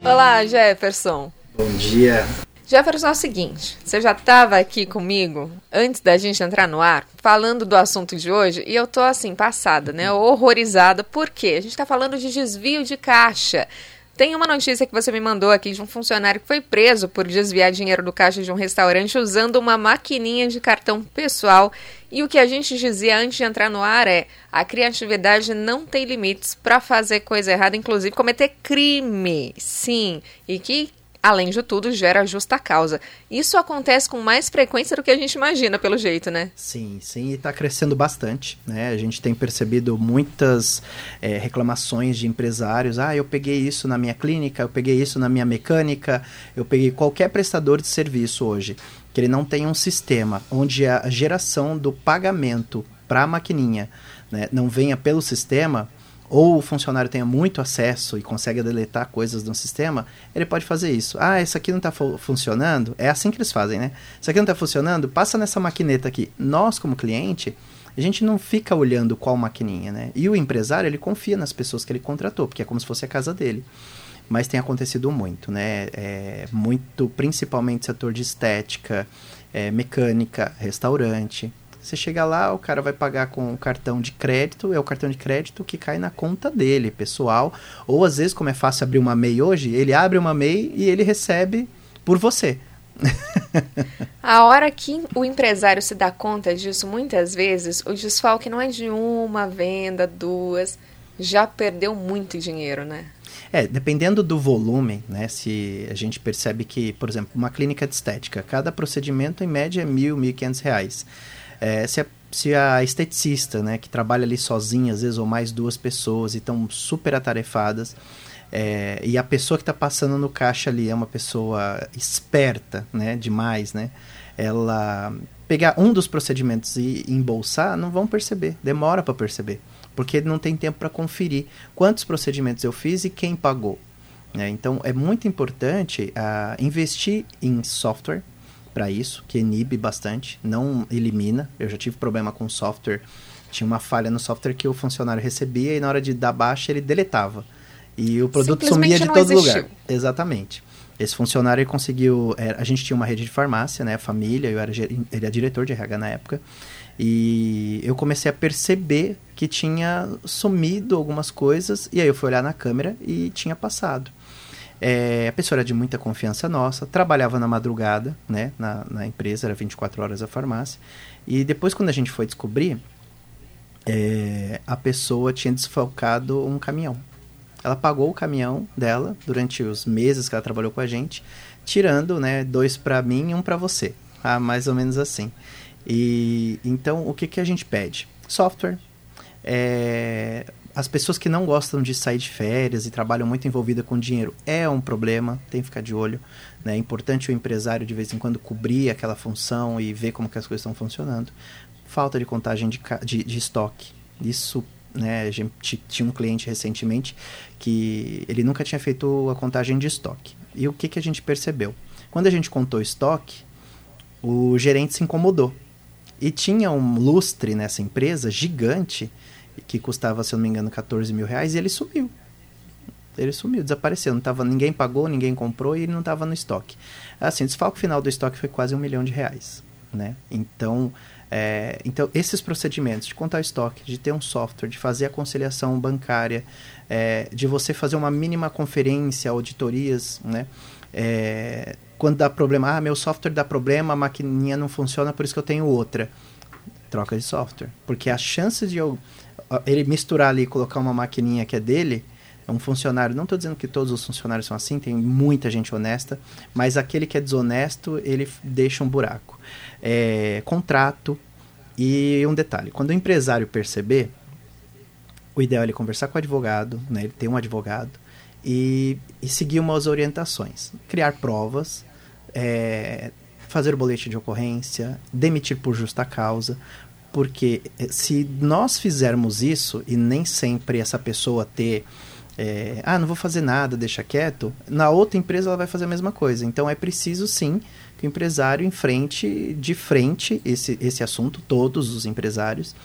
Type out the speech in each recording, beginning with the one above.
Olá, Jefferson. Bom dia. Jefferson, é o seguinte, você já estava aqui comigo, antes da gente entrar no ar, falando do assunto de hoje, e eu tô assim, passada, né, horrorizada, por quê? A gente está falando de desvio de caixa. Tem uma notícia que você me mandou aqui de um funcionário que foi preso por desviar dinheiro do caixa de um restaurante usando uma maquininha de cartão pessoal. E o que a gente dizia antes de entrar no ar é: a criatividade não tem limites para fazer coisa errada, inclusive cometer crime. Sim, e que, além de tudo, gera justa causa. Isso acontece com mais frequência do que a gente imagina, pelo jeito, né? Sim, e está crescendo bastante, né? A gente tem percebido muitas reclamações de empresários. Eu peguei isso na minha clínica, eu peguei isso na minha mecânica, eu peguei qualquer prestador de serviço hoje, que ele não tem um sistema onde a geração do pagamento para a maquininha, né, não venha pelo sistema, ou o funcionário tenha muito acesso e consegue deletar coisas no sistema, ele pode fazer isso. Isso aqui não está funcionando? É assim que eles fazem, né? Isso aqui não está funcionando? Passa nessa maquineta aqui. Nós, como cliente, a gente não fica olhando qual maquininha, né? E o empresário, ele confia nas pessoas que ele contratou, porque é como se fosse a casa dele. Mas tem acontecido muito, né? Muito, principalmente setor de estética, mecânica, restaurante. Você chega lá, o cara vai pagar com o cartão de crédito, é o cartão de crédito que cai na conta dele, pessoal. Ou às vezes, como é fácil abrir uma MEI hoje, ele abre uma MEI e ele recebe por você. A hora que o empresário se dá conta disso, muitas vezes, o desfalque não é de uma venda, duas, já perdeu muito dinheiro, né? Dependendo do volume, né, se a gente percebe que, por exemplo, uma clínica de estética, cada procedimento em média é R$1.000, R$1.500. Se a esteticista, né, que trabalha ali sozinha, às vezes, ou mais duas pessoas, e estão super atarefadas, e a pessoa que está passando no caixa ali é uma pessoa esperta, né, demais, né, ela pegar um dos procedimentos e embolsar, não vão perceber, demora para perceber, porque ele não tem tempo para conferir quantos procedimentos eu fiz e quem pagou. Então, é muito importante investir em software para isso, que inibe bastante, não elimina. Eu já tive problema com software, tinha uma falha no software que o funcionário recebia e na hora de dar baixa ele deletava. E o produto sumia de todo lugar. Exatamente. Esse funcionário ele conseguiu... a gente tinha uma rede de farmácia, né, a família, ele era diretor de RH na época, e eu comecei a perceber que tinha sumido algumas coisas, e aí eu fui olhar na câmera e tinha passado. A pessoa era de muita confiança nossa, trabalhava na madrugada, né, na empresa, era 24 horas a farmácia, e depois quando a gente foi descobrir, a pessoa tinha desfalcado um caminhão. Ela pagou o caminhão dela durante os meses que ela trabalhou com a gente, tirando, né, 2 para mim e 1 para você, mais ou menos assim. E então o que a gente pede? Software. As pessoas que não gostam de sair de férias e trabalham muito envolvidas com dinheiro é um problema, tem que ficar de olho, né? É importante o empresário de vez em quando cobrir aquela função e ver como que as coisas estão funcionando. Falta de contagem de estoque. Isso, né, a gente tinha um cliente recentemente que ele nunca tinha feito a contagem de estoque. E o que a gente percebeu? Quando a gente contou estoque, o gerente se incomodou. E tinha um lustre nessa empresa gigante que custava, se eu não me engano, R$14.000, e ele sumiu. Ele sumiu, desapareceu. Ninguém pagou, ninguém comprou e ele não estava no estoque. Assim, o desfalque final do estoque foi quase R$1 milhão, né? Então, esses procedimentos de contar o estoque, de ter um software, de fazer a conciliação bancária, de você fazer uma mínima conferência, auditorias, né? Quando dá problema, meu software dá problema, a maquininha não funciona, por isso que eu tenho outra. Troca de software. Porque a chance de ele misturar ali e colocar uma maquininha que é dele, um funcionário, não estou dizendo que todos os funcionários são assim, tem muita gente honesta, mas aquele que é desonesto, ele deixa um buraco. Contrato. E um detalhe, quando o empresário perceber, o ideal é ele conversar com o advogado, né, ele ter um advogado, e seguir umas orientações. Criar provas, fazer o boletim de ocorrência, demitir por justa causa, porque se nós fizermos isso, e nem sempre essa pessoa ter, não vou fazer nada, deixa quieto, na outra empresa ela vai fazer a mesma coisa. Então é preciso sim que o empresário enfrente de frente esse assunto, todos os empresários,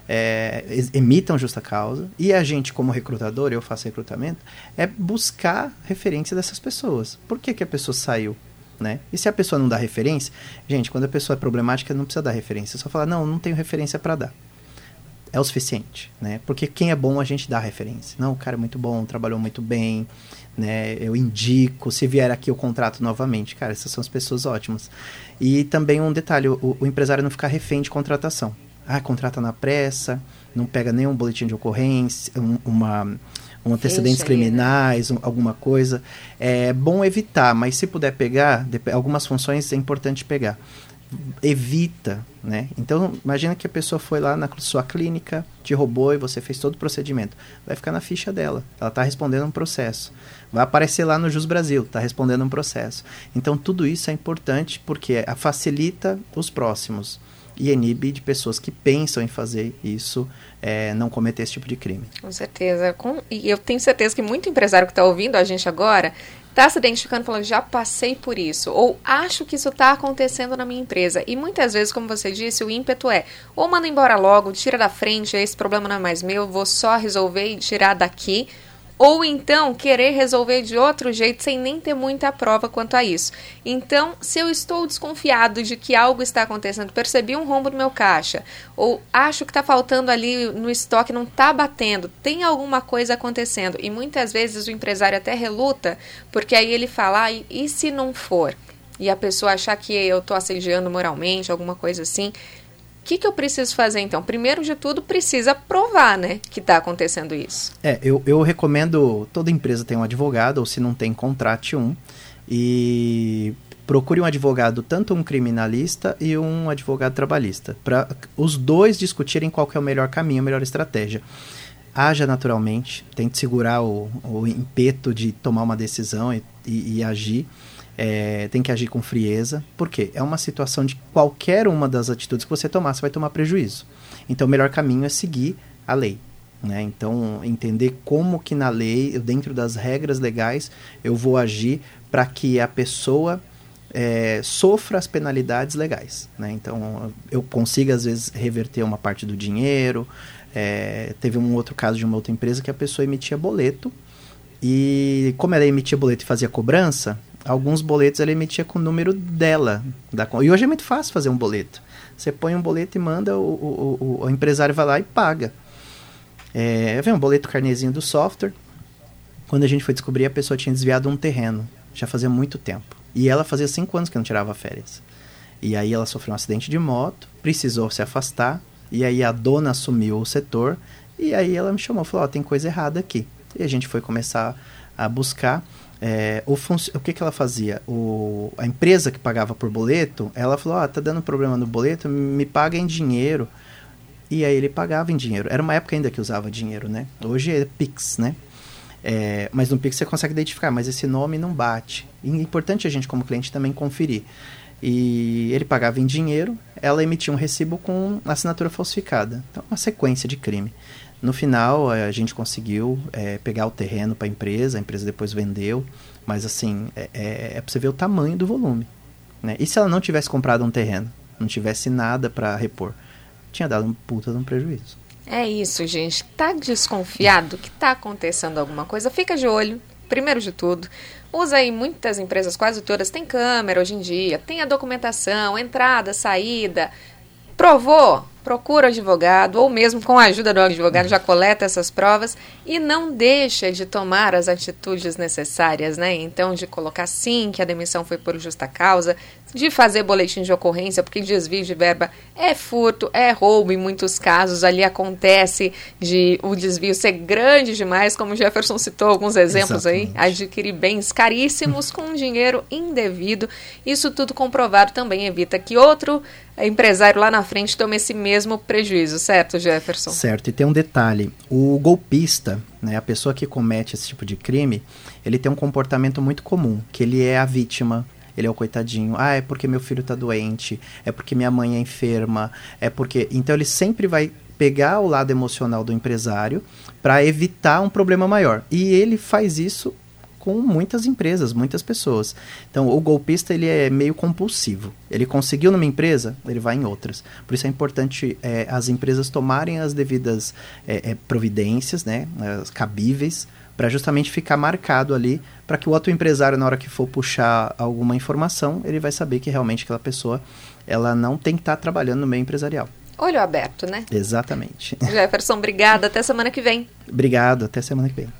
emitam justa causa, e a gente, como recrutador, eu faço recrutamento, é buscar referência dessas pessoas. Por que a pessoa saiu? Né? E se a pessoa não dá referência, gente, quando a pessoa é problemática, não precisa dar referência, é só falar, não tenho referência para dar. É o suficiente, né? Porque quem é bom a gente dá referência. Não, o cara é muito bom, trabalhou muito bem, né? Eu indico, se vier aqui eu contrato novamente. Cara, essas são as pessoas ótimas. E também um detalhe, o empresário não ficar refém de contratação. Contrata na pressa, não pega nenhum boletim de ocorrência, um antecedentes criminais, alguma coisa. É bom evitar, mas se puder pegar, algumas funções é importante pegar. Evita, né? Então, imagina que a pessoa foi lá na sua clínica, te roubou e você fez todo o procedimento. Vai ficar na ficha dela. Ela está respondendo um processo. Vai aparecer lá no Jus Brasil, está respondendo um processo. Então, tudo isso é importante porque facilita os próximos e inibe de pessoas que pensam em fazer isso, não cometer esse tipo de crime. Com certeza. E eu tenho certeza que muito empresário que está ouvindo a gente agora está se identificando, falando, já passei por isso, ou acho que isso está acontecendo na minha empresa. E muitas vezes, como você disse, o ímpeto é, ou manda embora logo, tira da frente, esse problema não é mais meu, vou só resolver e tirar daqui, ou então querer resolver de outro jeito sem nem ter muita prova quanto a isso. Então, se eu estou desconfiado de que algo está acontecendo, percebi um rombo no meu caixa, ou acho que está faltando ali no estoque, não está batendo, tem alguma coisa acontecendo, e muitas vezes o empresário até reluta, porque aí ele fala, e se não for? E a pessoa achar que eu estou assediando moralmente, alguma coisa assim. O que eu preciso fazer, então? Primeiro de tudo, precisa provar, né, que está acontecendo isso. Eu recomendo, toda empresa tem um advogado, ou se não tem, contrate um. E procure um advogado, tanto um criminalista e um advogado trabalhista, para os dois discutirem qual que é o melhor caminho, a melhor estratégia. Haja naturalmente, tente segurar o impeto de tomar uma decisão e agir. Tem que agir com frieza, porque é uma situação de qualquer uma das atitudes que você tomar, você vai tomar prejuízo. Então, o melhor caminho é seguir a lei, né? Então, entender como que na lei, dentro das regras legais, eu vou agir para que a pessoa sofra as penalidades legais, né? Então, eu consigo, às vezes, reverter uma parte do dinheiro. Teve um outro caso de uma outra empresa que a pessoa emitia boleto, e como ela emitia boleto e fazia cobrança, alguns boletos ela emitia com o número dela. E hoje é muito fácil fazer um boleto. Você põe um boleto e manda, o empresário vai lá e paga. Vem um boleto carnezinho do software. Quando a gente foi descobrir, a pessoa tinha desviado um terreno. Já fazia muito tempo. E ela fazia 5 anos que não tirava férias. E aí ela sofreu um acidente de moto, precisou se afastar. E aí a dona assumiu o setor. E aí ela me chamou e falou, tem coisa errada aqui. E a gente foi começar a buscar. O que ela fazia? A empresa que pagava por boleto, ela falou, tá dando problema no boleto, me paga em dinheiro. E aí ele pagava em dinheiro. Era uma época ainda que usava dinheiro, né? Hoje é Pix, né? Mas no Pix você consegue identificar, mas esse nome não bate. E é importante a gente, como cliente, também conferir. E ele pagava em dinheiro, ela emitia um recibo com assinatura falsificada. Então, uma sequência de crime. No final, a gente conseguiu pegar o terreno para a empresa depois vendeu, mas assim, para você ver o tamanho do volume, né? E se ela não tivesse comprado um terreno, não tivesse nada para repor, tinha dado um puta de um prejuízo. É isso, gente. Tá desconfiado que tá acontecendo alguma coisa? Fica de olho, primeiro de tudo. Usa aí, muitas empresas, quase todas, tem câmera hoje em dia, tem a documentação, entrada, saída. Provou? Procura o advogado, ou mesmo com a ajuda do advogado, já coleta essas provas e não deixa de tomar as atitudes necessárias, né? Então, de colocar sim que a demissão foi por justa causa, de fazer boletim de ocorrência, porque desvio de verba é furto, é roubo em muitos casos, ali acontece de o desvio ser grande demais, como o Jefferson citou alguns exemplos. Exatamente. Aí, adquirir bens caríssimos com dinheiro indevido, isso tudo comprovado também evita que outro empresário lá na frente tome esse mesmo prejuízo, certo, Jefferson? Certo, e tem um detalhe, o golpista, né, a pessoa que comete esse tipo de crime, ele tem um comportamento muito comum, que ele é a vítima, ele é o coitadinho, é porque meu filho está doente, é porque minha mãe é enferma, é porque... Então ele sempre vai pegar o lado emocional do empresário para evitar um problema maior, e ele faz isso com muitas empresas, muitas pessoas. Então, o golpista, ele é meio compulsivo. Ele conseguiu numa empresa, ele vai em outras. Por isso é importante as empresas tomarem as devidas providências, né, as cabíveis, para justamente ficar marcado ali, para que o outro empresário, na hora que for puxar alguma informação, ele vai saber que realmente aquela pessoa, ela não tem que estar trabalhando no meio empresarial. Olho aberto, né? Exatamente. Jefferson, obrigada. Até semana que vem. Obrigado. Até semana que vem.